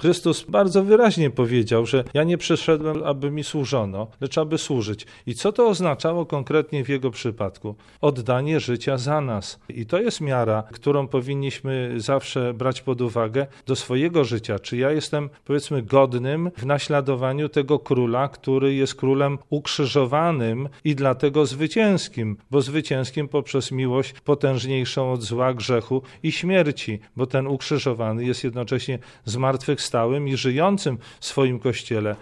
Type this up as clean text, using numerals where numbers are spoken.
Chrystus bardzo wyraźnie powiedział, że ja nie przyszedłem, aby mi służono, lecz aby służyć. I co to oznaczało konkretnie w jego przypadku? Oddanie życia za nas. I to jest miara, którą powinniśmy zawsze brać pod uwagę do swojego życia. Czy ja jestem, powiedzmy, godnym w naśladowaniu tego króla, który jest królem ukrzyżowanym i dlatego zwycięskim, bo zwycięskim poprzez miłość potężniejszą od zła, grzechu i śmierci, bo ten ukrzyżowany jest jednocześnie zmartwychwstałym i żyjącym w swoim Kościele.